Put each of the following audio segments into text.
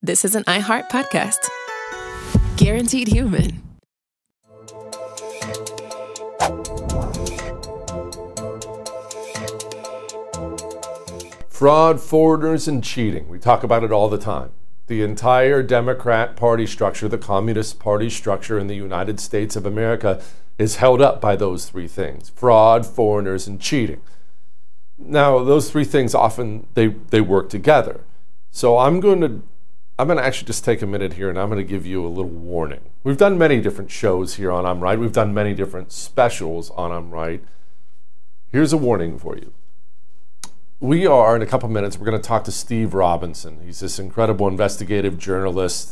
This is an iHeart podcast. Guaranteed Human. Fraud, foreigners, and cheating. We talk about it all the time. The entire Democrat Party structure, the Communist Party structure in the United States of America is held up by those three things: fraud, foreigners, and cheating. Now, those three things often, they work together. So I'm going to actually just take a minute here and I'm going to give you a little warning. We've done many different shows here on I'm Right. We've done many different specials on I'm Right. Here's a warning for you. We are, in a couple minutes, we're going to talk to Steve Robinson. He's this incredible investigative journalist,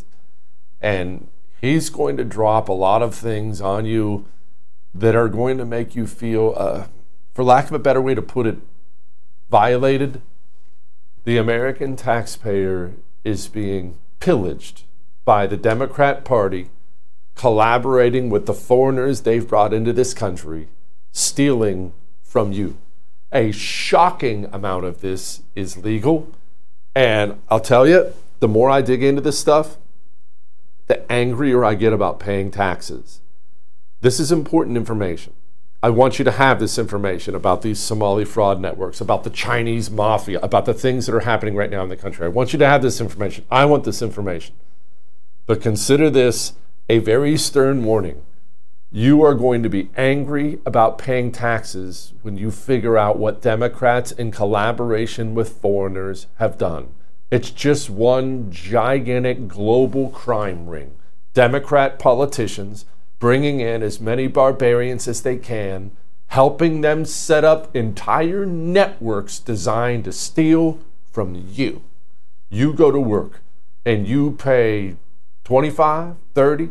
and he's going to drop a lot of things on you that are going to make you feel, for lack of a better way to put it, violated. The American taxpayer is being pillaged by the Democrat Party, collaborating with the foreigners they've brought into this country, stealing from you. A shocking amount of this is legal. And I'll tell you, the more I dig into this stuff, the angrier I get about paying taxes. This is important information. I want you to have this information about these Somali fraud networks, about the Chinese mafia, about the things that are happening right now in the country. I want you to have this information. I want this information. But consider this a very stern warning. You are going to be angry about paying taxes when you figure out what Democrats in collaboration with foreigners have done. It's just one gigantic global crime ring. Democrat politicians bringing in as many barbarians as they can, helping them set up entire networks designed to steal from you. You go to work and you pay 25, 30,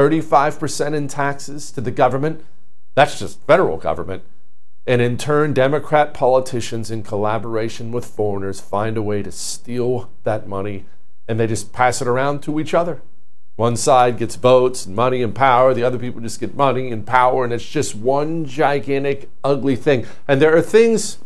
35% in taxes to the government. That's just federal government. And in turn, Democrat politicians in collaboration with foreigners find a way to steal that money, and they just pass it around to each other. One side gets votes and money and power, the other people just get money and power, and it's just one gigantic, ugly thing. And there are things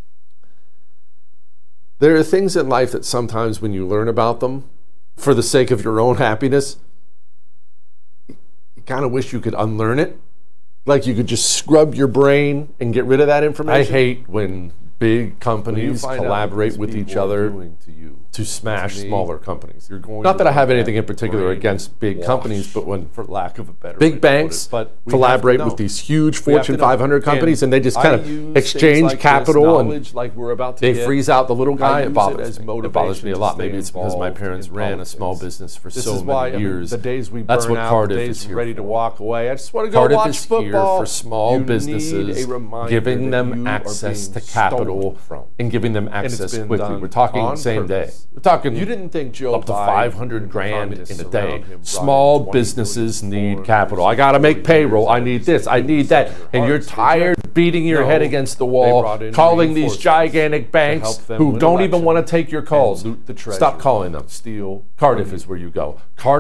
in life that sometimes when you learn about them, for the sake of your own happiness, you kind of wish you could unlearn it. Like you could just scrub your brain and get rid of that information. I hate when big companies collaborate with each other to smash smaller companies. Not that I have anything in particular against big companies, but when, for lack of a better big banks collaborate with these huge Fortune 500 companies and they just kind of exchange capital and they freeze out the little guy, it bothers me a lot. Maybe it's because my parents ran a small business for so many years. That's what Cardiff is here ready to walk away. I just want to go Cardiff watch is football. here for small businesses, giving them access to capital and giving them access quickly. We're talking same day. We're talking You didn't think Joe up to Biden 500 grand and in a surround day. him Small brought in businesses 20, need 24, capital. I got to make payroll. I need this. I need that. And you're tired beating your head against the wall, calling these gigantic banks who don't even want to take your calls. Stop calling them. Steal. Cardiff is where you go.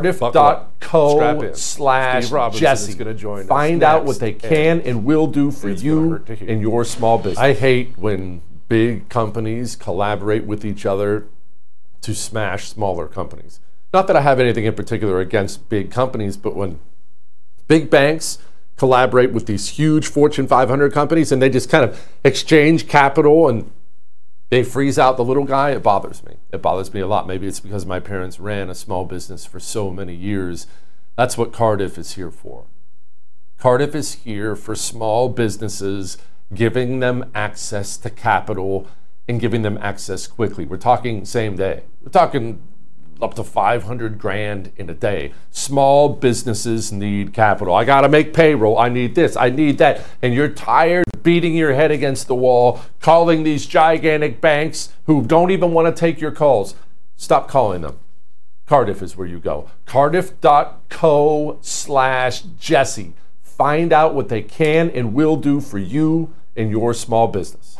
Cardiff.co/Jesse. Find out what they can and will do for you and your small business. I hate when big companies collaborate with each other to smash smaller companies. Not that I have anything in particular against big companies, but when big banks collaborate with these huge Fortune 500 companies and they just kind of exchange capital and they freeze out the little guy, it bothers me. It bothers me a lot. Maybe it's because my parents ran a small business for so many years. That's what Cardiff is here for. Cardiff is here for small businesses, giving them access to capital and giving them access quickly. We're talking same day. We're talking up to 500 grand in a day. Small businesses need capital. I got to make payroll. I need this. I need that. And you're tired beating your head against the wall, calling these gigantic banks who don't even want to take your calls. Stop calling them. Cardiff is where you go. Cardiff.co/Jesse. Find out what they can and will do for you and your small business.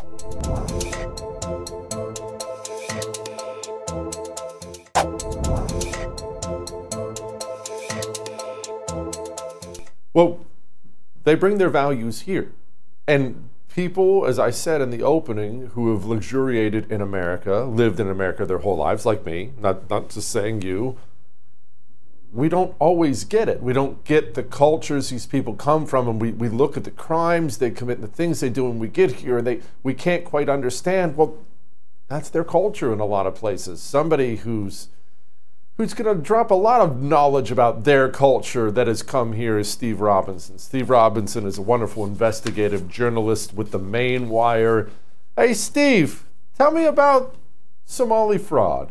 Well, they bring their values here. And people, as I said in the opening, who have luxuriated in America, lived in America their whole lives, like me, not just saying you, we don't always get it. We don't get the cultures these people come from, and we look at the crimes they commit, the things they do, and we get here, and we can't quite understand, well, that's their culture in a lot of places. Somebody who's going to drop a lot of knowledge about their culture that has come here is Steve Robinson. Steve Robinson is a wonderful investigative journalist with the Maine Wire. Hey, Steve, tell me about Somali fraud.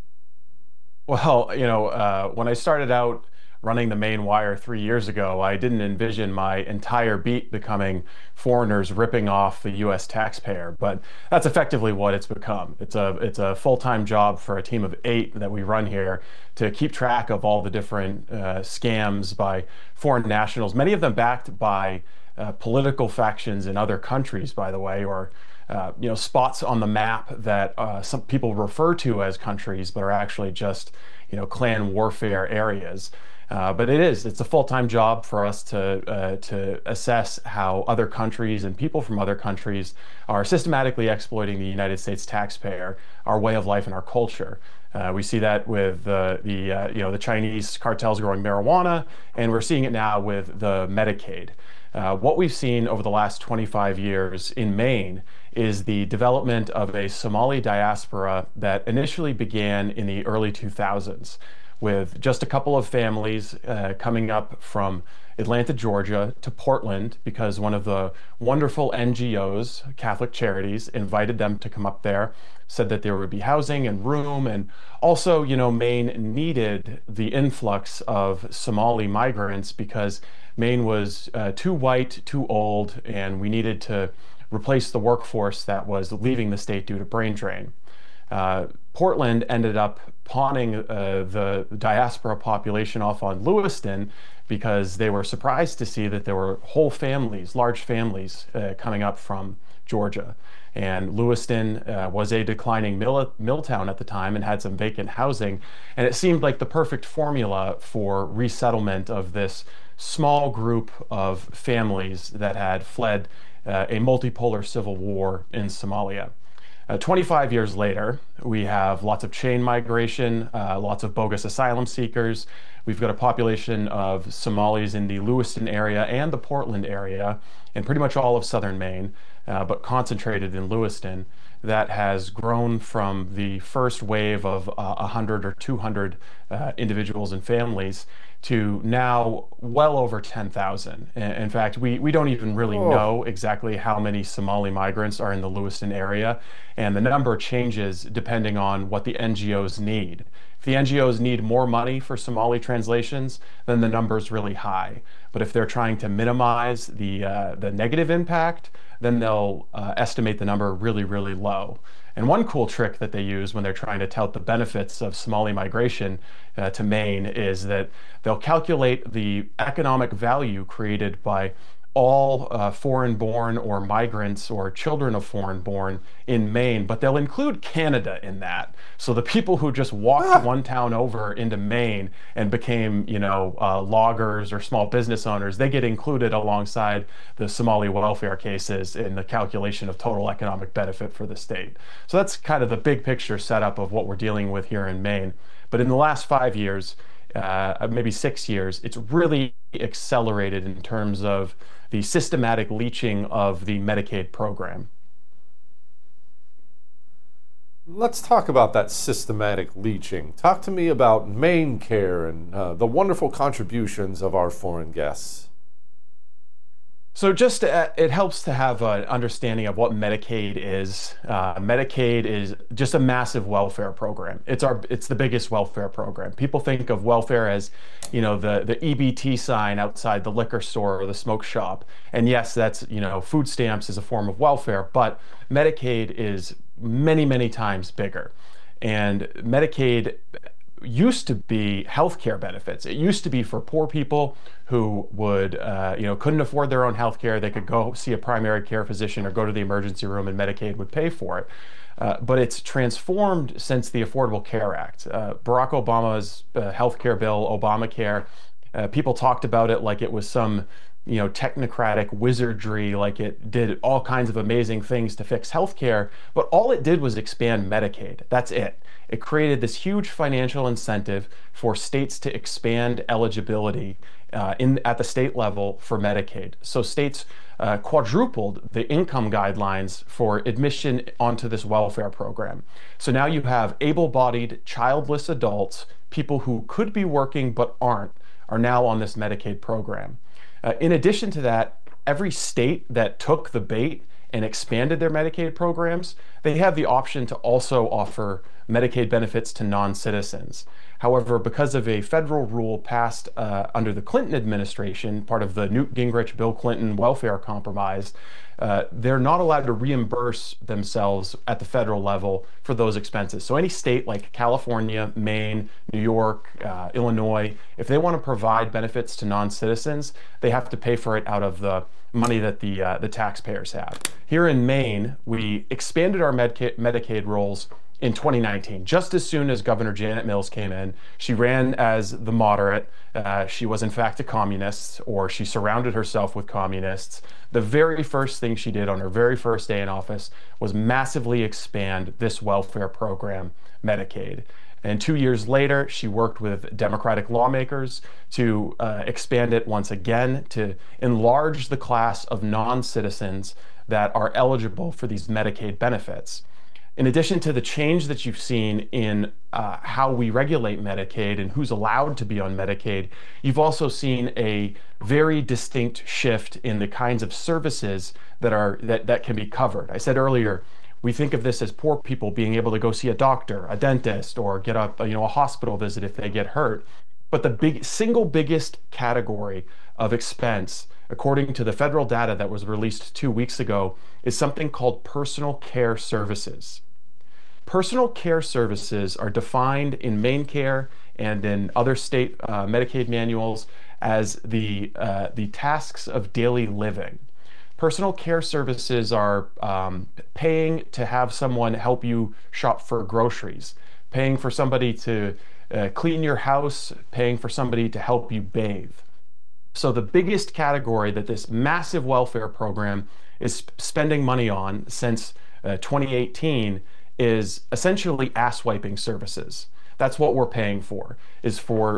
Well, when I started out running the Maine Wire 3 years ago, I didn't envision my entire beat becoming foreigners ripping off the U.S. taxpayer, but that's effectively what it's become. It's a full-time job for a team of 8 that we run here to keep track of all the different scams by foreign nationals, many of them backed by political factions in other countries, by the way, or spots on the map that some people refer to as countries, but are actually just clan warfare areas. But it's a full-time job for us to assess how other countries and people from other countries are systematically exploiting the United States taxpayer, our way of life, and our culture. We see that with the Chinese cartels growing marijuana, and we're seeing it now with the Medicaid. What we've seen over the last 25 years in Maine is the development of a Somali diaspora that initially began in the early 2000s with just a couple of families coming up from Atlanta, Georgia to Portland because one of the wonderful NGOs, Catholic Charities, invited them to come up there, said that there would be housing and room, and also, Maine needed the influx of Somali migrants because Maine was too white, too old, and we needed to replace the workforce that was leaving the state due to brain drain. Portland ended up pawning the diaspora population off on Lewiston because they were surprised to see that there were whole families, large families, coming up from Georgia. And Lewiston was a declining mill town at the time and had some vacant housing. And it seemed like the perfect formula for resettlement of this small group of families that had fled a multipolar civil war in Somalia. 25 years later, we have lots of chain migration, lots of bogus asylum seekers. We've got a population of Somalis in the Lewiston area and the Portland area, and pretty much all of southern Maine, but concentrated in Lewiston, that has grown from the first wave of 100 or 200 individuals and families to now well over 10,000. In fact, we don't even really know exactly how many Somali migrants are in the Lewiston area, and the number changes depending on what the NGOs need. If the NGOs need more money for Somali translations, then the number is really high. But if they're trying to minimize the negative impact, then they'll estimate the number really, really low. And one cool trick that they use when they're trying to tout the benefits of Somali migration to Maine is that they'll calculate the economic value created by all foreign-born or migrants or children of foreign-born in Maine, but they'll include Canada in that. So the people who just walked one town over into Maine and became, loggers or small business owners, they get included alongside the Somali welfare cases in the calculation of total economic benefit for the state. So that's kind of the big picture setup of what we're dealing with here in Maine. But in the last 5 years, maybe 6 years, it's really accelerated in terms of the systematic leaching of the Medicaid program. Let's talk about that systematic leaching. Talk to me about MaineCare and the wonderful contributions of our foreign guests. So just it helps to have an understanding of what Medicaid is. Medicaid is just a massive welfare program. It's the biggest welfare program. People think of welfare as, the EBT sign outside the liquor store or the smoke shop. And yes, that's, food stamps is a form of welfare, but Medicaid is many, many times bigger. And Medicaid used to be healthcare benefits. It used to be for poor people who would, couldn't afford their own healthcare. They could go see a primary care physician or go to the emergency room and Medicaid would pay for it. But it's transformed since the Affordable Care Act. Barack Obama's healthcare bill, Obamacare, people talked about it like it was some technocratic wizardry, like it did all kinds of amazing things to fix healthcare, but all it did was expand Medicaid. That's it. It created this huge financial incentive for states to expand eligibility at the state level for Medicaid. So states quadrupled the income guidelines for admission onto this welfare program. So now you have able-bodied, childless adults, people who could be working but aren't, are now on this Medicaid program. In addition to that, every state that took the bait and expanded their Medicaid programs, they have the option to also offer Medicaid benefits to non-citizens. However, because of a federal rule passed under the Clinton administration, part of the Newt Gingrich, Bill Clinton welfare compromise, they're not allowed to reimburse themselves at the federal level for those expenses. So any state like California, Maine, New York, Illinois, if they want to provide benefits to non-citizens, they have to pay for it out of the money that the taxpayers have. Here in Maine, we expanded our Medicaid rolls in 2019, just as soon as Governor Janet Mills came in. She ran as the moderate. She was in fact a communist, or she surrounded herself with communists. The very first thing she did on her very first day in office was massively expand this welfare program, Medicaid. And 2 years later, she worked with Democratic lawmakers to expand it once again, to enlarge the class of non-citizens that are eligible for these Medicaid benefits. In addition to the change that you've seen in how we regulate Medicaid and who's allowed to be on Medicaid, you've also seen a very distinct shift in the kinds of services that can be covered. I said earlier, we think of this as poor people being able to go see a doctor, a dentist, or get a hospital visit if they get hurt. But the single biggest category of expense, according to the federal data that was released 2 weeks ago, is something called personal care services. Personal care services are defined in MaineCare and in other state Medicaid manuals as the tasks of daily living. Personal care services are paying to have someone help you shop for groceries, paying for somebody to clean your house, paying for somebody to help you bathe. So the biggest category that this massive welfare program is spending money on since 2018 is essentially ass-wiping services. That's what we're paying for, is for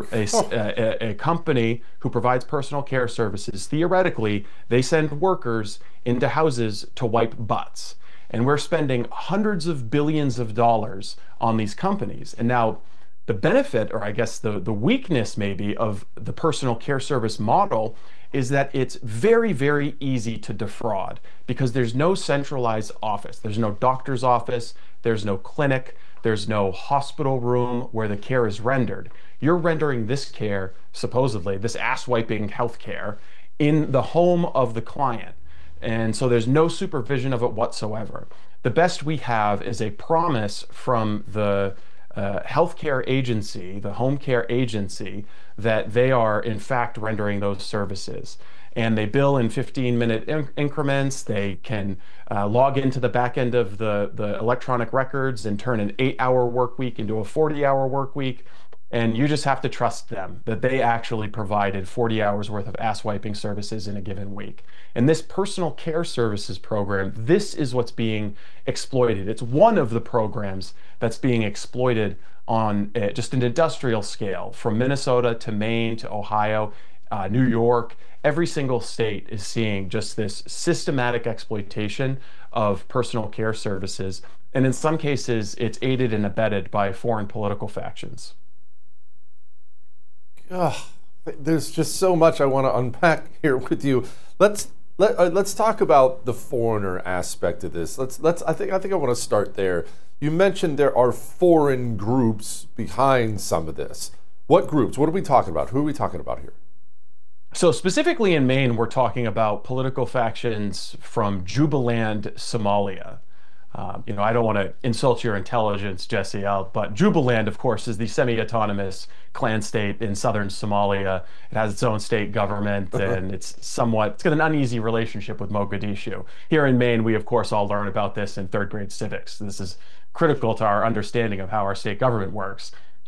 a company who provides personal care services. Theoretically, they send workers into houses to wipe butts. And we're spending hundreds of billions of dollars on these companies. And now the benefit, or I guess the weakness maybe, of the personal care service model is that it's very, very easy to defraud because there's no centralized office. There's no doctor's office, there's no clinic, there's no hospital room where the care is rendered. You're rendering this care, supposedly, this ass-wiping health care, in the home of the client. And so there's no supervision of it whatsoever. The best we have is a promise from the healthcare agency, the home care agency, that they are in fact rendering those services. And they bill in 15-minute increments. They can log into the back end of the electronic records and turn an 8-hour work week into a 40-hour work week. And you just have to trust them that they actually provided 40 hours worth of ass-wiping services in a given week. And this personal care services program, this is what's being exploited. It's one of the programs that's being exploited on just an industrial scale, from Minnesota to Maine to Ohio, New York. Every single state is seeing just this systematic exploitation of personal care services. And in some cases, it's aided and abetted by foreign political factions. There's just so much I want to unpack here with you. Let's talk about the foreigner aspect of this. I think I want to start there. You mentioned there are foreign groups behind some of this. What groups? What are we talking about? Who are we talking about here? So specifically in Maine, we're talking about political factions from Jubaland, Somalia. I don't want to insult your intelligence, Jesse, but Jubaland, of course, is the semi-autonomous clan state in southern Somalia. It has its own state government, and it's got an uneasy relationship with Mogadishu. Here in Maine, we, of course, all learn about this in third grade civics. This is critical to our understanding of how our state government works.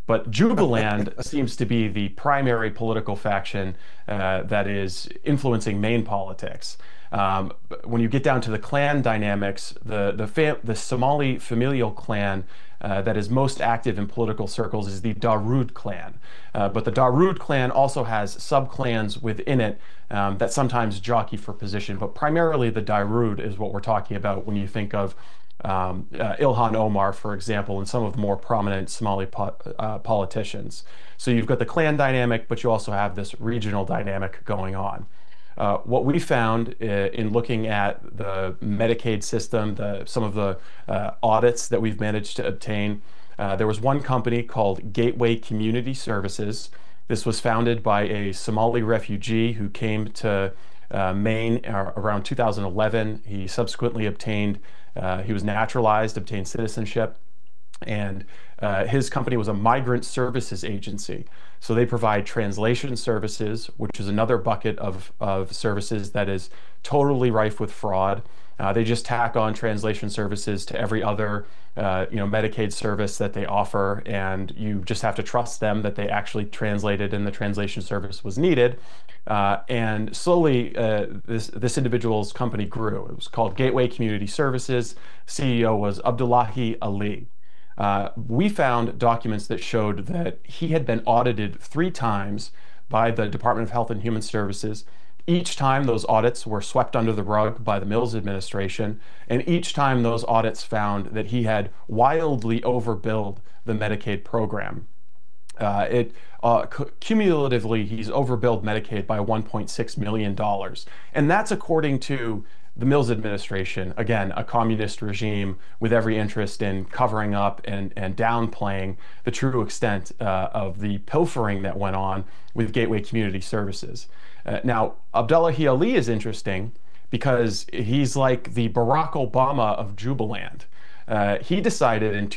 But Jubaland seems to be the primary political faction that is influencing Maine politics. When you get down to the clan dynamics, the Somali familial clan that is most active in political circles is the Darude clan. But the Darude clan also has sub-clans within it that sometimes jockey for position. But primarily the Darude is what we're talking about when you think of Ilhan Omar, for example, and some of the more prominent Somali politicians. So you've got the clan dynamic, but you also have this regional dynamic going on. What we found in looking at the Medicaid system, some of the audits that we've managed to obtain, there was one company called Gateway Community Services. This was founded by a Somali refugee who came to Maine around 2011. He subsequently he was naturalized, obtained citizenship, and his company was a migrant services agency. So they provide translation services, which is another bucket of services that is totally rife with fraud. They just tack on translation services to every other Medicaid service that they offer, and you just have to trust them that they actually translated and the translation service was needed. And slowly, this individual's company grew. It was called Gateway Community Services. CEO was Abdullahi Ali. We found documents that showed that he had been audited 3 times by the Department of Health and Human Services. Each time those audits were swept under the rug by the Mills administration, and each time those audits found that he had wildly overbilled the Medicaid program. Cumulatively, he's overbilled Medicaid by $1.6 million. And that's according to the Mills administration, again, a communist regime with every interest in covering up and downplaying the true extent of the pilfering that went on with Gateway Community Services. Now, Abdullahi Ali is interesting because he's like the Barack Obama of Jubaland. He decided in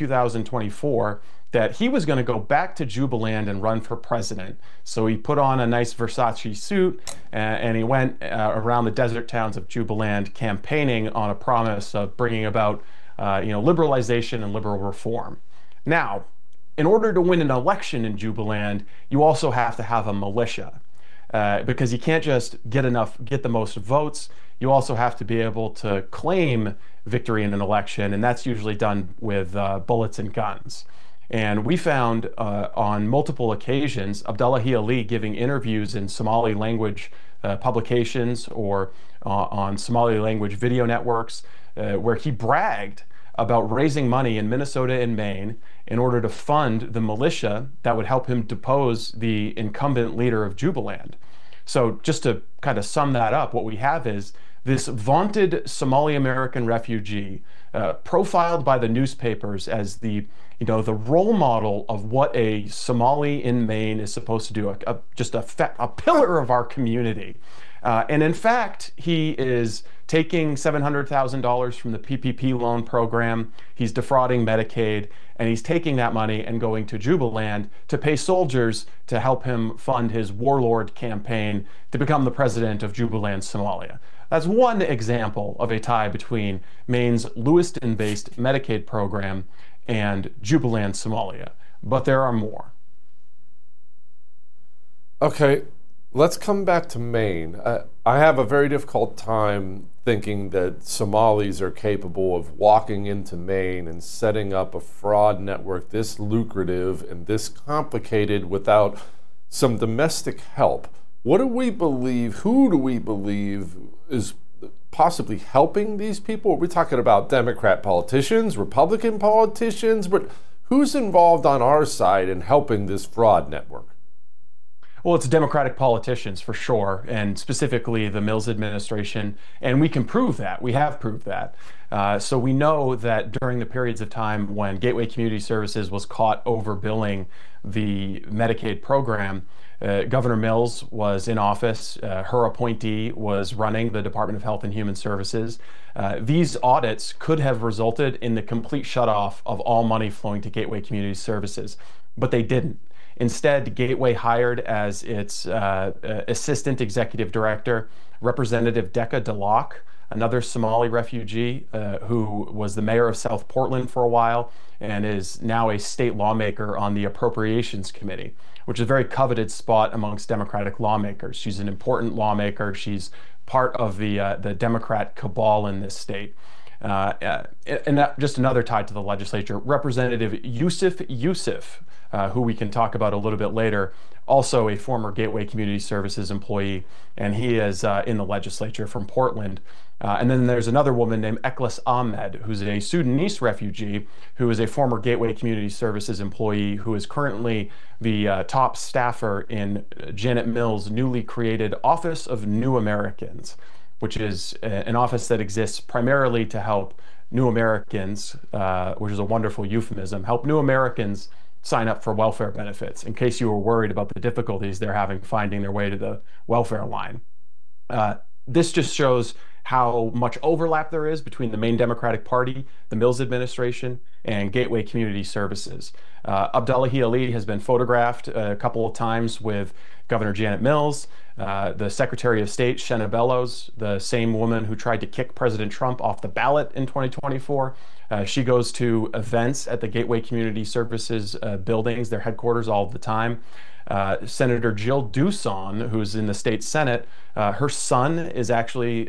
2024 that he was going to go back to Jubaland and run for president. So he put on a nice Versace suit and he went around the desert towns of Jubaland campaigning on a promise of bringing about liberalization and liberal reform. Now, in order to win an election in Jubaland, you also have to have a militia. Because you can't just get the most votes. You also have to be able to claim victory in an election, and that's usually done with bullets and guns. And we found on multiple occasions Abdullahi Ali giving interviews in Somali language publications or on Somali language video networks where he bragged about raising money in Minnesota and Maine in order to fund the militia that would help him depose the incumbent leader of Jubaland. So just to kind of sum that up, what we have is this vaunted Somali American refugee profiled by the newspapers as the role model of what a Somali in Maine is supposed to do, just a pillar of our community. And in fact, he is taking $700,000 from the PPP loan program. He's defrauding Medicaid, and he's taking that money and going to Jubaland to pay soldiers to help him fund his warlord campaign to become the president of Jubaland, Somalia. That's one example of a tie between Maine's Lewiston-based Medicaid program and Jubaland, Somalia. But there are more. Okay, let's come back to Maine. I have a very difficult time thinking that Somalis are capable of walking into Maine and setting up a fraud network this lucrative and this complicated without some domestic help. What do we believe? Who do we believe is possibly helping these people? Are we talking about Democrat politicians, Republican politicians? But who's involved on our side in helping this fraud network? Well, it's Democratic politicians for sure, and specifically the Mills administration, and we can prove that. We have proved that. So we know that during the periods of time when Gateway Community Services was caught overbilling the Medicaid program, Governor Mills was in office. Her appointee was running the Department of Health and Human Services. These audits could have resulted in the complete shutoff of all money flowing to Gateway Community Services, but they didn't. Instead, Gateway hired as its assistant executive director Representative Decca DeLocke, another Somali refugee who was the mayor of South Portland for a while and is now a state lawmaker on the Appropriations Committee, which is a very coveted spot amongst Democratic lawmakers. She's an important lawmaker. She's part of the Democrat cabal in this state. And that, just another tie to the legislature, Representative Yusuf, who we can talk about a little bit later, also a former Gateway Community Services employee, and he is in the legislature from Portland. And then there's another woman named Eklis Ahmed, who's a Sudanese refugee, who is a former Gateway Community Services employee, who is currently the top staffer in Janet Mills' newly created Office of New Americans, which is an office that exists primarily to help new Americans, which is a wonderful euphemism, help new Americans sign up for welfare benefits, in case you were worried about the difficulties they're having finding their way to the welfare line. This just shows how much overlap there is between the Maine Democratic Party, the Mills administration, and Gateway Community Services. Abdullahi Ali has been photographed a couple of times with Governor Janet Mills, the Secretary of State, Shenna Bellows, the same woman who tried to kick President Trump off the ballot in 2024. She goes to events at the Gateway Community Services buildings, their headquarters, all the time. Senator Jill Doosan, who's in the state Senate, her son is actually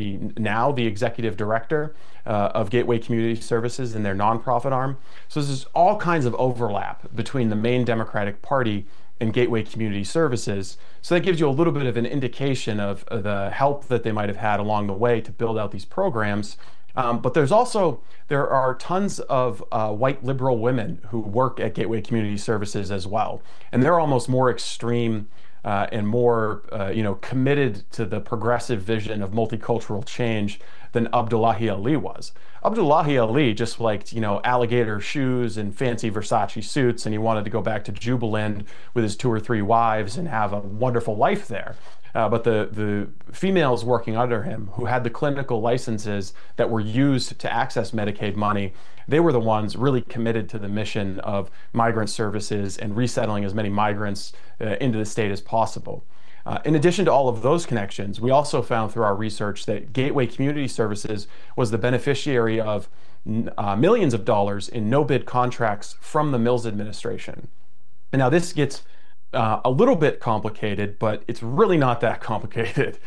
the executive director of Gateway Community Services in their nonprofit arm. So there's all kinds of overlap between the Maine Democratic Party and Gateway Community Services. So that gives you a little bit of an indication of the help that they might have had along the way to build out these programs. But there are tons of white liberal women who work at Gateway Community Services as well. And they're almost more extreme and more committed to the progressive vision of multicultural change than Abdullahi Ali was. Abdullahi Ali just liked, alligator shoes and fancy Versace suits, and he wanted to go back to Jubaland with his 2 or 3 wives and have a wonderful life there. But the females working under him, who had the clinical licenses that were used to access Medicaid money, they were the ones really committed to the mission of migrant services and resettling as many migrants into the state as possible. In addition to all of those connections, we also found through our research that Gateway Community Services was the beneficiary of millions of dollars in no-bid contracts from the Mills administration. And now this gets a little bit complicated, but it's really not that complicated.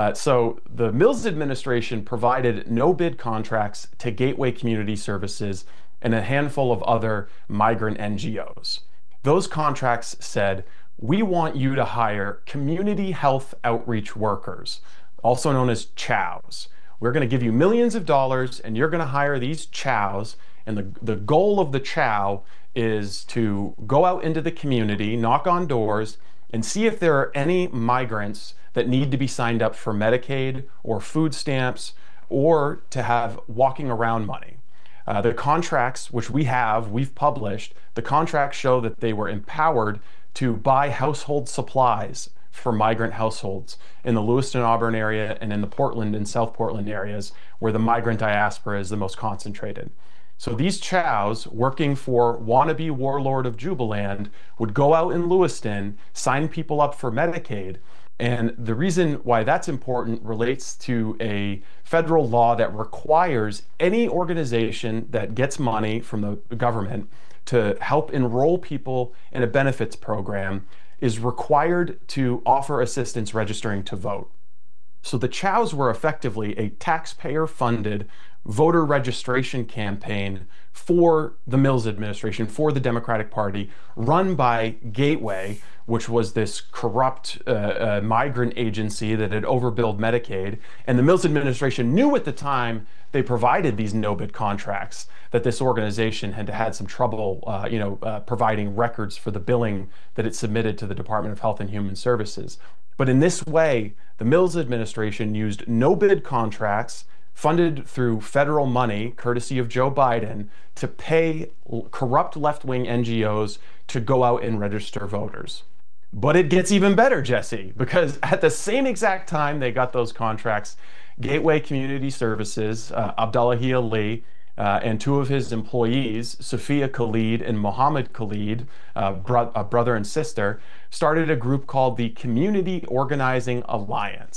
So the Mills administration provided no-bid contracts to Gateway Community Services and a handful of other migrant NGOs. Those contracts said, we want you to hire community health outreach workers, also known as CHOWs. We're going to give you millions of dollars and you're going to hire these CHOWs. And the goal of the CHOW is to go out into the community, knock on doors, and see if there are any migrants that need to be signed up for Medicaid or food stamps or to have walking around money. The contracts, which we've published, the contracts show that they were empowered to buy household supplies for migrant households in the Lewiston-Auburn area and in the Portland and South Portland areas where the migrant diaspora is the most concentrated. So these CHOWs, working for wannabe warlord of Jubaland, would go out in Lewiston, sign people up for Medicaid. And the reason why that's important relates to a federal law that requires any organization that gets money from the government to help enroll people in a benefits program is required to offer assistance registering to vote. So the CHOWs were effectively a taxpayer-funded voter registration campaign for the Mills administration, for the Democratic Party, run by Gateway, which was this corrupt migrant agency that had overbilled Medicaid. And the Mills administration knew at the time they provided these no-bid contracts that this organization had had some trouble providing records for the billing that it submitted to the Department of Health and Human Services. But in this way, the Mills administration used no-bid contracts funded through federal money, courtesy of Joe Biden, to pay corrupt left-wing NGOs to go out and register voters. But it gets even better, Jesse, because at the same exact time they got those contracts, Gateway Community Services, Abdullahi Ali, and 2 of his employees, Sophia Khalid and Mohammed Khalid, a brother and sister, started a group called the Community Organizing Alliance.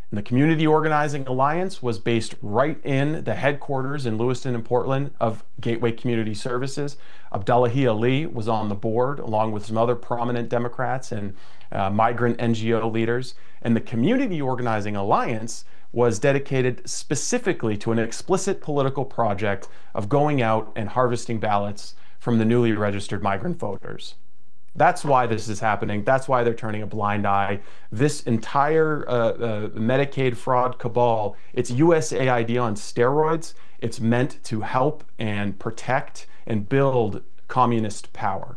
And the Community Organizing Alliance was based right in the headquarters in Lewiston and Portland of Gateway Community Services. Abdullahi Ali was on the board, along with some other prominent Democrats and migrant NGO leaders. And the Community Organizing Alliance was dedicated specifically to an explicit political project of going out and harvesting ballots from the newly registered migrant voters. That's why this is happening. That's why they're turning a blind eye. This entire Medicaid fraud cabal, it's USAID on steroids. It's meant to help and protect and build communist power.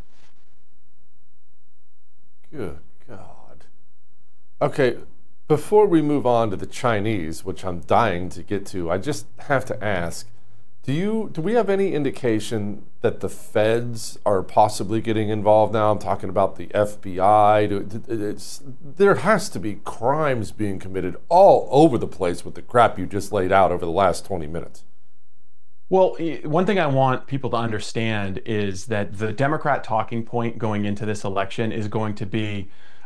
Good God. Okay, before we move on to the Chinese, which I'm dying to get to, I just have to ask, do we have any indication that the feds are possibly getting involved now? I'm talking about the FBI. There has to be crimes being committed all over the place with the crap you just laid out over the last 20 minutes. Well, one thing I want people to understand is that the Democrat talking point going into this election is going to be,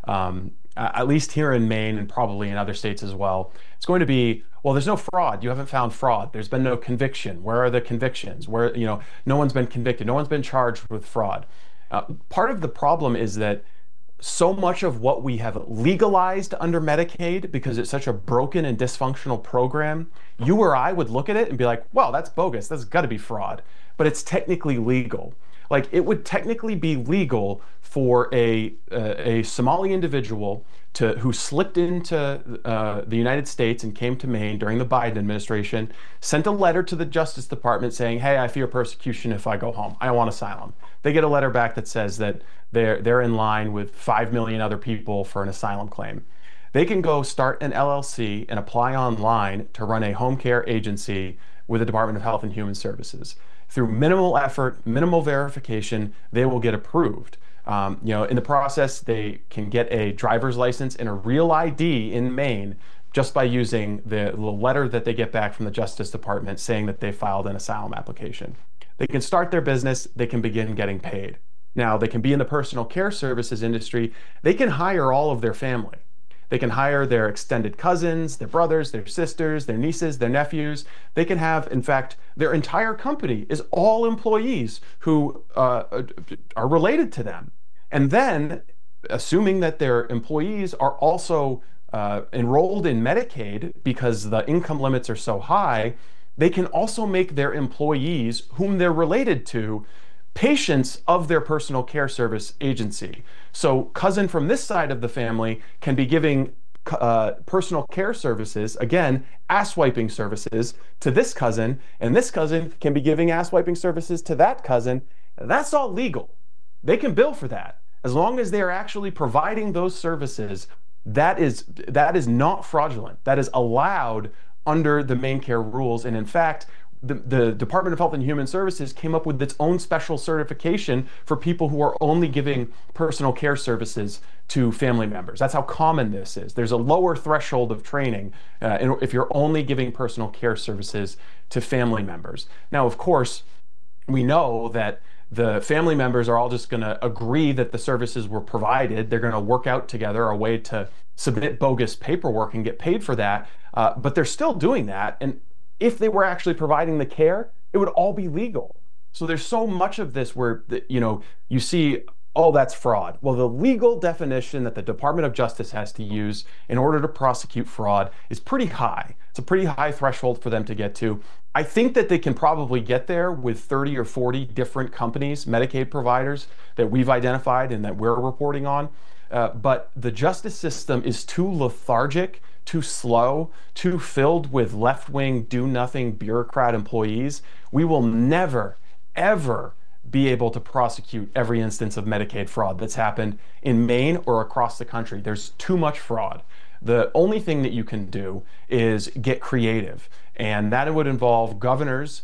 at least here in Maine and probably in other states as well, it's going to be, well, there's no fraud. You haven't found fraud. There's been no conviction. Where are the convictions? Where, no one's been convicted. No one's been charged with fraud. Part of the problem is that so much of what we have legalized under Medicaid, because it's such a broken and dysfunctional program, you or I would look at it and be like, well, that's bogus. That's got to be fraud. But it's technically legal. Like, it would technically be legal for a Somali individual who slipped into the United States and came to Maine during the Biden administration, sent a letter to the Justice Department saying, hey, I fear persecution if I go home. I want asylum. They get a letter back that says that they're in line with 5 million other people for an asylum claim. They can go start an LLC and apply online to run a home care agency with the Department of Health and Human Services. Through minimal effort, minimal verification, they will get approved. In the process, they can get a driver's license and a real ID in Maine just by using the letter that they get back from the Justice Department saying that they filed an asylum application. They can start their business, they can begin getting paid. Now, they can be in the personal care services industry. They can hire all of their family. They can hire their extended cousins, their brothers, their sisters, their nieces, their nephews. They can have, in fact, their entire company is all employees who are related to them. And then, assuming that their employees are also enrolled in Medicaid because the income limits are so high, they can also make their employees, whom they're related to, patients of their personal care service agency. So cousin from this side of the family can be giving personal care services, again, ass wiping services to this cousin, and this cousin can be giving ass wiping services to that cousin. That's all legal. They can bill for that. As long as they are actually providing those services, that is not fraudulent. That is allowed under the MaineCare rules. And in fact, the Department of Health and Human Services came up with its own special certification for people who are only giving personal care services to family members. That's how common this is. There's a lower threshold of training if you're only giving personal care services to family members. Now, of course, we know that the family members are all just going to agree that the services were provided. They're going to work out together a way to submit bogus paperwork and get paid for that. But they're still doing that. And if they were actually providing the care, it would all be legal. So there's so much of this where, you see, oh, that's fraud. Well, the legal definition that the Department of Justice has to use in order to prosecute fraud is pretty high. It's a pretty high threshold for them to get to. I think that they can probably get there with 30 or 40 different companies, Medicaid providers that we've identified and that we're reporting on. But the justice system is too lethargic, too slow, too filled with left-wing, do-nothing bureaucrat employees. We will never, ever be able to prosecute every instance of Medicaid fraud that's happened in Maine or across the country. There's too much fraud. The only thing that you can do is get creative, and that would involve governors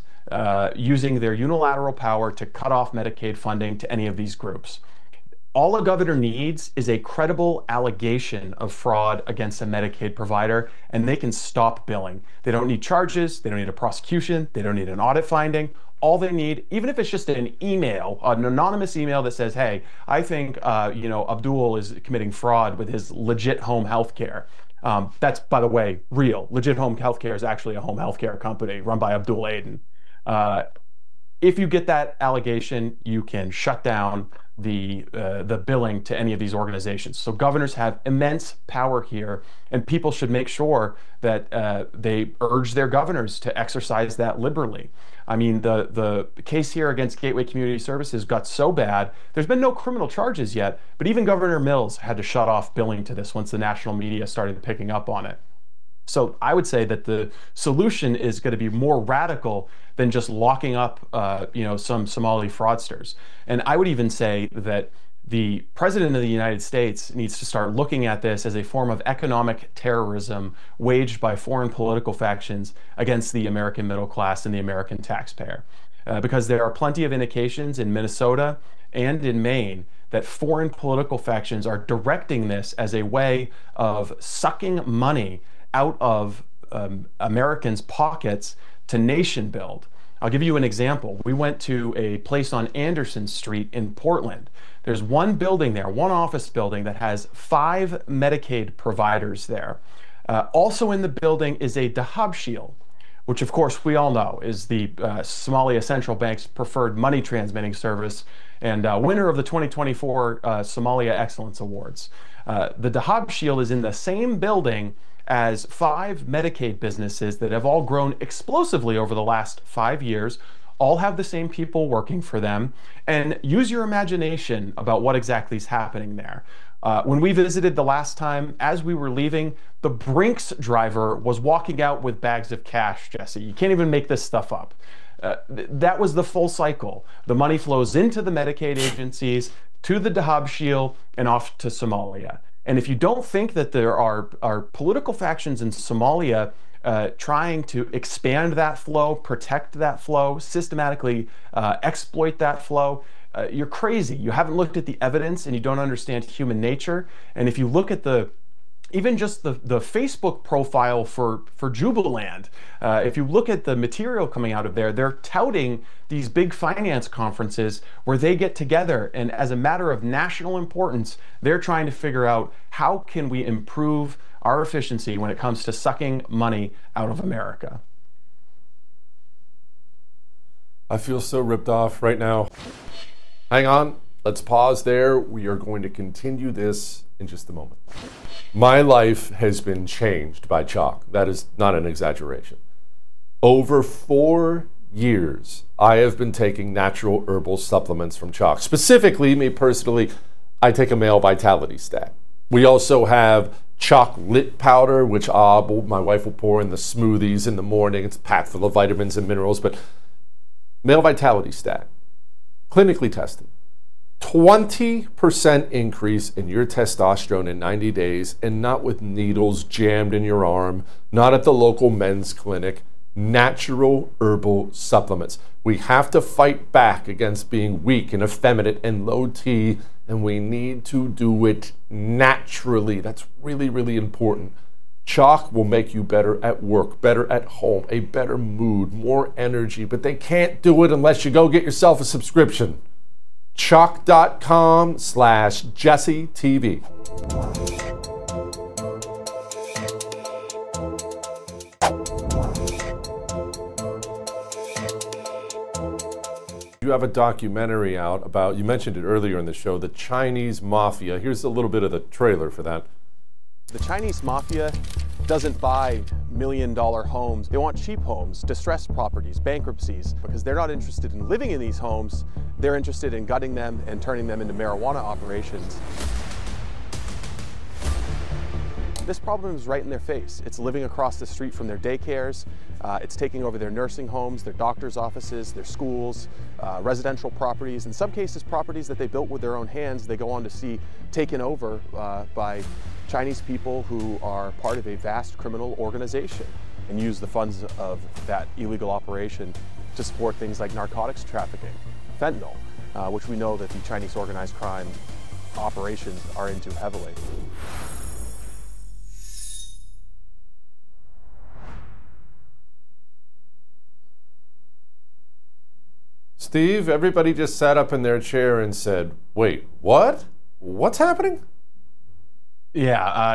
using their unilateral power to cut off Medicaid funding to any of these groups. All a governor needs is a credible allegation of fraud against a Medicaid provider, and they can stop billing. They don't need charges, they don't need a prosecution, they don't need an audit finding. All they need, even if it's just an email, an anonymous email that says, hey, I think Abdul is committing fraud with his Legit Home Healthcare. That's, by the way, real. Legit Home Healthcare is actually a home healthcare company run by Abdul Aden. If you get that allegation, you can shut down the billing to any of these organizations. So governors have immense power here, and people should make sure that they urge their governors to exercise that liberally. I mean, the case here against Gateway Community Services got so bad, there's been no criminal charges yet, but even Governor Mills had to shut off billing to this once the national media started picking up on it. So I would say that the solution is going to be more radical than just locking up, some Somali fraudsters. And I would even say that the President of the United States needs to start looking at this as a form of economic terrorism waged by foreign political factions against the American middle class and the American taxpayer. Because there are plenty of indications in Minnesota and in Maine that foreign political factions are directing this as a way of sucking money out of Americans' pockets to nation build. I'll give you an example. We went to a place on Anderson Street in Portland. There's one building there, one office building that has 5 Medicaid providers there. Also in the building is a Dahabshiil, which of course we all know is the Somalia Central Bank's preferred money transmitting service and winner of the 2024 Somalia Excellence Awards. The Dahabshiil is in the same building as 5 Medicaid businesses that have all grown explosively over the last 5 years, all have the same people working for them, and use your imagination about what exactly is happening there. When we visited the last time, as we were leaving, the Brinks driver was walking out with bags of cash, Jesse. You can't even make this stuff up. That was the full cycle. The money flows into the Medicaid agencies, to the Dahabshiil, and off to Somalia. And if you don't think that there are political factions in Somalia trying to expand that flow, protect that flow, systematically exploit that flow, you're crazy. You haven't looked at the evidence and you don't understand human nature. And if you look at even just the Facebook profile for Jubaland, if you look at the material coming out of there, they're touting these big finance conferences where they get together, and as a matter of national importance, they're trying to figure out how can we improve our efficiency when it comes to sucking money out of America. I feel so ripped off right now. Hang on, let's pause there. We are going to continue this in just a moment. My life has been changed by CHOQ. That is not an exaggeration. Over 4 years, I have been taking natural herbal supplements from CHOQ. Specifically, me personally, I take a male vitality stack. We also have CHOQ Lit Powder, which my wife will pour in the smoothies in the morning. It's packed full of vitamins and minerals, but male vitality stack, clinically tested. 20% increase in your testosterone in 90 days, and not with needles jammed in your arm, not at the local men's clinic. Natural herbal supplements. We have to fight back against being weak and effeminate and low T, and we need to do it naturally. That's really, really important. CHOQ will make you better at work, better at home, a better mood, more energy, but they can't do it unless you go get yourself a subscription. CHOQ.com/JesseTV. You have a documentary out about, you mentioned it earlier in the show, the Chinese Mafia. Here's a little bit of the trailer for that. The Chinese Mafia doesn't buy million-dollar homes. They want cheap homes, distressed properties, bankruptcies, because they're not interested in living in these homes. They're interested in gutting them and turning them into marijuana operations. This problem is right in their face. It's living across the street from their daycares. It's taking over their nursing homes, their doctor's offices, their schools, residential properties. In some cases, properties that they built with their own hands, they go on to see taken over by Chinese people who are part of a vast criminal organization and use the funds of that illegal operation to support things like narcotics trafficking, fentanyl, which we know that the Chinese organized crime operations are into heavily. Steve, everybody just sat up in their chair and said, wait, what? What's happening? Yeah,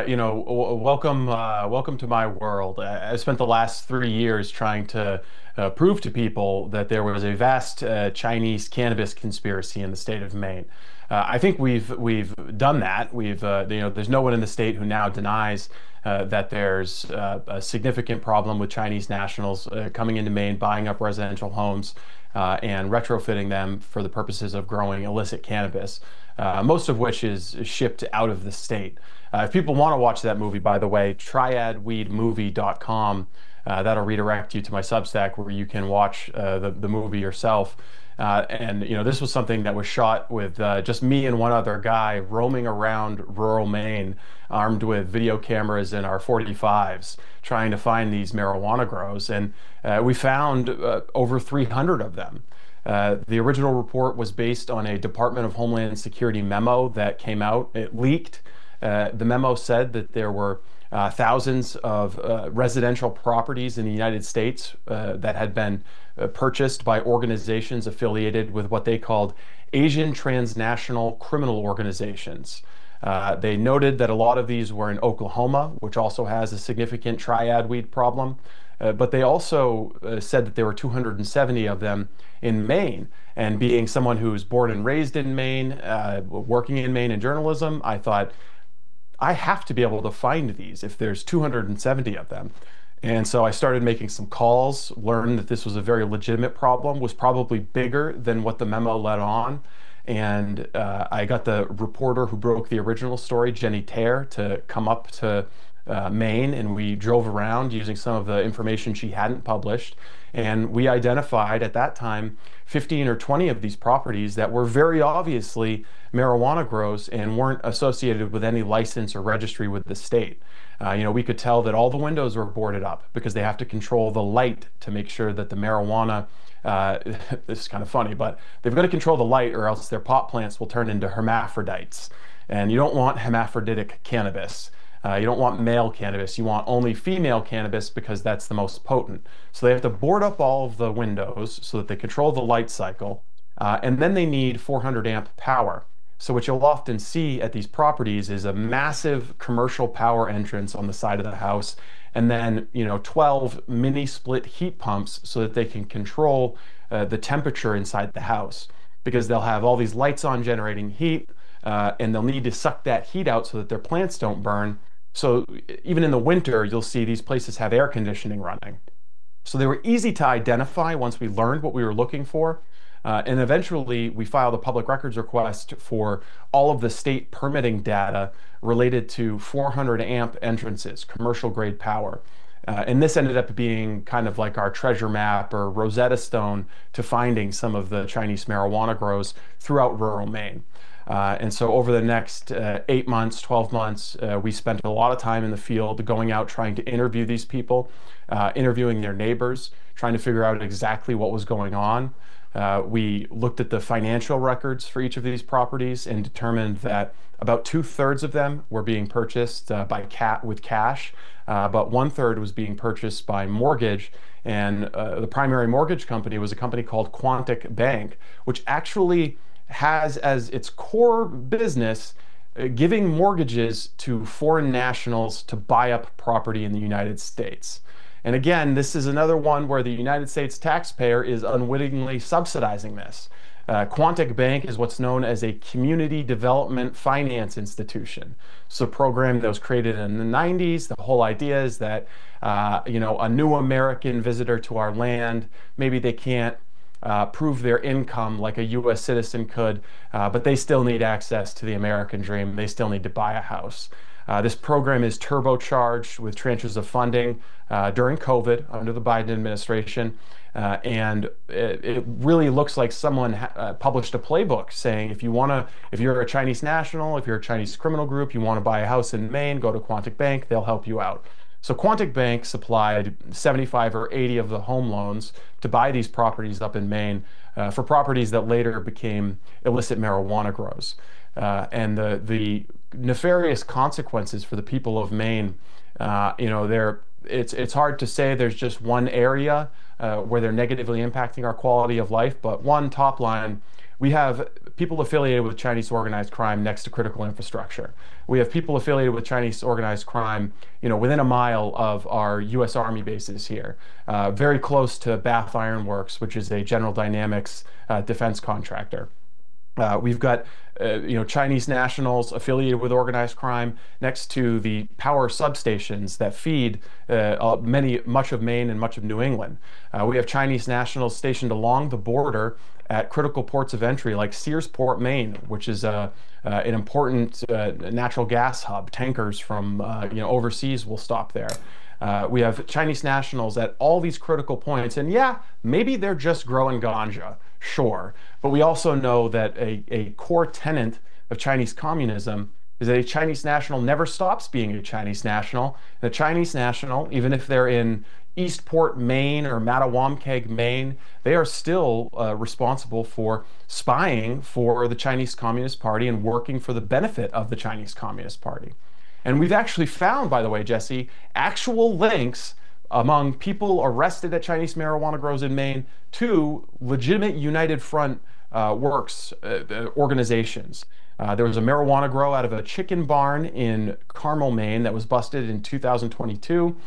welcome to my world. I spent the last 3 years trying to prove to people that there was a vast Chinese cannabis conspiracy in the state of Maine. I think we've done that. There's no one in the state who now denies that there's a significant problem with Chinese nationals coming into Maine, buying up residential homes, and retrofitting them for the purposes of growing illicit cannabis, most of which is shipped out of the state. If people want to watch that movie, by the way, triadweedmovie.com, that'll redirect you to my Substack where you can watch the movie yourself. This was something that was shot with just me and one other guy roaming around rural Maine, armed with video cameras and our 45s, trying to find these marijuana grows. And we found over 300 of them. The original report was based on a Department of Homeland Security memo that came out. It leaked. The memo said that there were thousands of residential properties in the United States that had been purchased by organizations affiliated with what they called Asian transnational criminal organizations. They noted that a lot of these were in Oklahoma, which also has a significant triad weed problem. But they also said that there were 270 of them in Maine. And being someone who was born and raised in Maine, working in Maine in journalism, I thought, I have to be able to find these if there's 270 of them. And so I started making some calls, learned that this was a very legitimate problem, was probably bigger than what the memo let on. And I got the reporter who broke the original story, Jenny Tare, to come up to Maine, and we drove around using some of the information she hadn't published. And we identified at that time 15 or 20 of these properties that were very obviously marijuana grows and weren't associated with any license or registry with the state. We could tell that all the windows were boarded up because they have to control the light to make sure that the marijuana, this is kind of funny, but they've got to control the light or else their pot plants will turn into hermaphrodites. And you don't want hermaphroditic cannabis. You don't want male cannabis. You want only female cannabis because that's the most potent. So they have to board up all of the windows so that they control the light cycle. And then they need 400 amp power. So what you'll often see at these properties is a massive commercial power entrance on the side of the house, and then 12 mini split heat pumps so that they can control the temperature inside the house, because they'll have all these lights on generating heat, and they'll need to suck that heat out so that their plants don't burn. So even in the winter, you'll see these places have air conditioning running. So they were easy to identify once we learned what we were looking for. And eventually, we filed a public records request for all of the state permitting data related to 400 amp entrances, commercial grade power. And this ended up being kind of like our treasure map or Rosetta Stone to finding some of the Chinese marijuana grows throughout rural Maine. And so over the next 8 months, 12 months, we spent a lot of time in the field going out trying to interview these people, interviewing their neighbors, trying to figure out exactly what was going on. We looked at the financial records for each of these properties and determined that about 2/3 of them were being purchased with cash, but 1/3 was being purchased by mortgage. And the primary mortgage company was a company called Quantic Bank, which actually has as its core business giving mortgages to foreign nationals to buy up property in the United States. And again, this is another one where the United States taxpayer is unwittingly subsidizing this. Quantic Bank is what's known as a community development finance institution. It's a program that was created in the 90s. The whole idea is that a new American visitor to our land, maybe they can't prove their income like a U.S. citizen could, but they still need access to the American dream. They still need to buy a house. This program is turbocharged with tranches of funding during COVID under the Biden administration. And it really looks like someone published a playbook saying, if you're a Chinese national, if you're a Chinese criminal group, you want to buy a house in Maine, go to Quantic Bank, they'll help you out. So Quantic Bank supplied 75 or 80 of the home loans to buy these properties up in Maine for properties that later became illicit marijuana grows. And the nefarious consequences for the people of Maine, it's hard to say there's just one area where they're negatively impacting our quality of life, but one top line, we have people affiliated with Chinese organized crime next to critical infrastructure. We have people affiliated with Chinese organized crime, within a mile of our U.S. Army bases here, very close to Bath Iron Works, which is a General Dynamics defense contractor. We've got Chinese nationals affiliated with organized crime next to the power substations that feed much of Maine and much of New England. We have Chinese nationals stationed along the border at critical ports of entry like Searsport, Maine, which is an important natural gas hub. Tankers from overseas will stop there. We have Chinese nationals at all these critical points, and yeah, maybe they're just growing ganja, sure, but we also know that a core tenet of Chinese communism is that a Chinese national never stops being a Chinese national. And a Chinese national, even if they're in Eastport, Maine, or Mattawamkeag, Maine, they are still responsible for spying for the Chinese Communist Party and working for the benefit of the Chinese Communist Party. And we've actually found, by the way, Jesse, actual links among people arrested at Chinese marijuana grows in Maine to legitimate United Front works organizations. There was a marijuana grow out of a chicken barn in Carmel, Maine that was busted in 2022.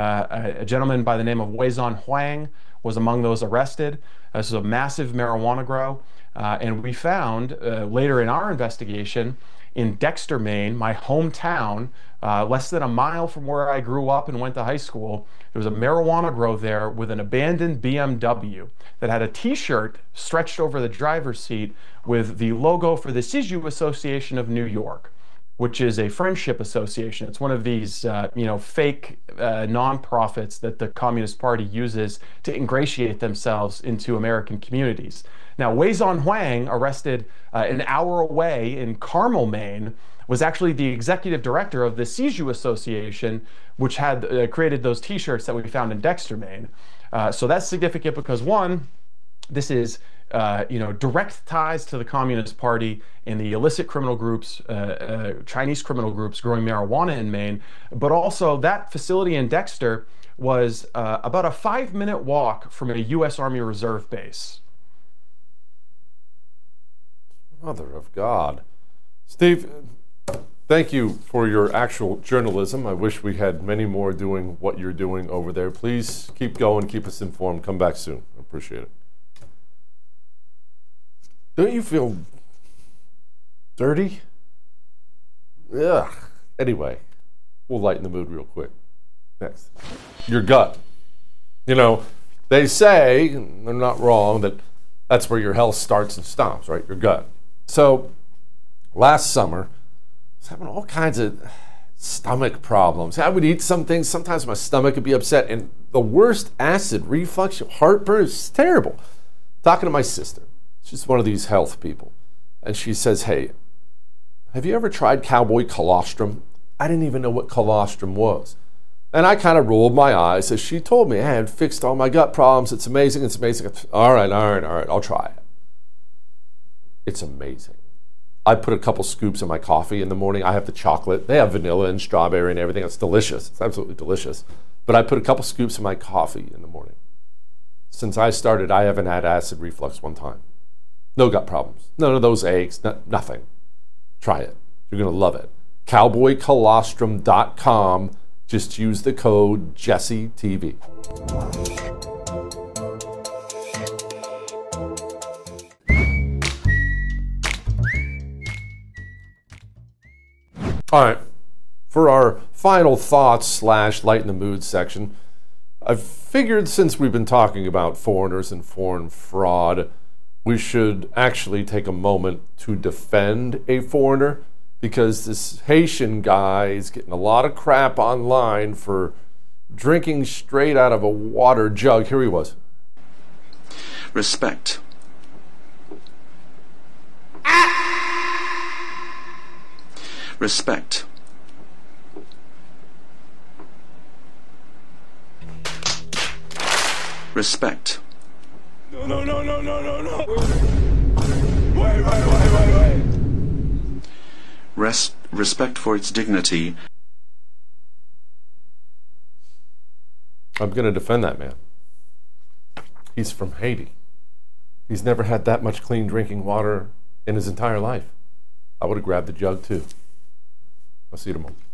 A gentleman by the name of Weizhan Huang was among those arrested. This is a massive marijuana grow. And we found later in our investigation in Dexter, Maine, my hometown, less than a mile from where I grew up and went to high school, there was a marijuana grow there with an abandoned BMW that had a t-shirt stretched over the driver's seat with the logo for the Sisu Association of New York, which is a friendship association. It's one of these, fake nonprofits that the Communist Party uses to ingratiate themselves into American communities. Now, Weizhan Huang, arrested an hour away in Carmel, Maine, was actually the executive director of the Sisu Association, which had created those T-shirts that we found in Dexter, Maine. So that's significant because, one, this is direct ties to the Communist Party and the illicit criminal groups, Chinese criminal groups growing marijuana in Maine, but also that facility in Dexter was about a 5-minute walk from a U.S. Army Reserve base. Mother of God. Steve, thank you for your actual journalism. I wish we had many more doing what you're doing over there. Please keep going, keep us informed. Come back soon. I appreciate it. Don't you feel dirty? Ugh. Anyway, we'll lighten the mood real quick. Next. Your gut. They say, and they're not wrong, that that's where your health starts and stops, right? Your gut. So, last summer, I was having all kinds of stomach problems. I would eat some things, sometimes my stomach would be upset, and the worst acid reflux, heartburn, is terrible. Talking to my sister. She's one of these health people. And she says, hey, have you ever tried cowboy colostrum? I didn't even know what colostrum was. And I kind of rolled my eyes as she told me I had fixed all my gut problems. It's amazing. It's amazing. All right. I'll try it. It's amazing. I put a couple scoops in my coffee in the morning. I have the chocolate. They have vanilla and strawberry and everything. It's delicious. It's absolutely delicious. But I put a couple scoops in my coffee in the morning. Since I started, I haven't had acid reflux one time. No gut problems. None of those aches. Nothing. Try it. You're going to love it. CowboyColostrum.com. Just use the code JesseTV. All right. For our final thoughts / lighten the mood section, I've figured since we've been talking about foreigners and foreign fraud, we should actually take a moment to defend a foreigner, because this Haitian guy is getting a lot of crap online for drinking straight out of a water jug. Here he was. Respect. Respect. Respect. No. Wait. Respect for its dignity. I'm going to defend that man. He's from Haiti. He's never had that much clean drinking water in his entire life. I would have grabbed the jug too. I'll see you tomorrow.